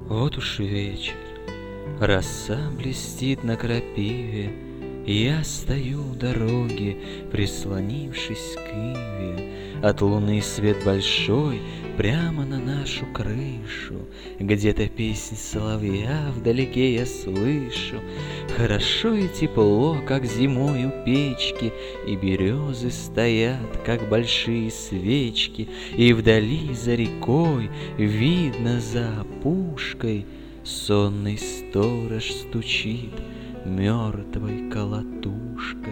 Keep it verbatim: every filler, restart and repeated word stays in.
Вот уж вечер, роса блестит на крапиве, Я стою у дороги, прислонившись к иве. От луны свет большой прямо на нашу крышу, Где-то песнь соловья вдалеке я слышу. Хорошо и тепло, как зимой у печки, И березы стоят, как большие свечки, И вдали за рекой видно за опушкой Сонный сторож стучит мертвой колотушкой.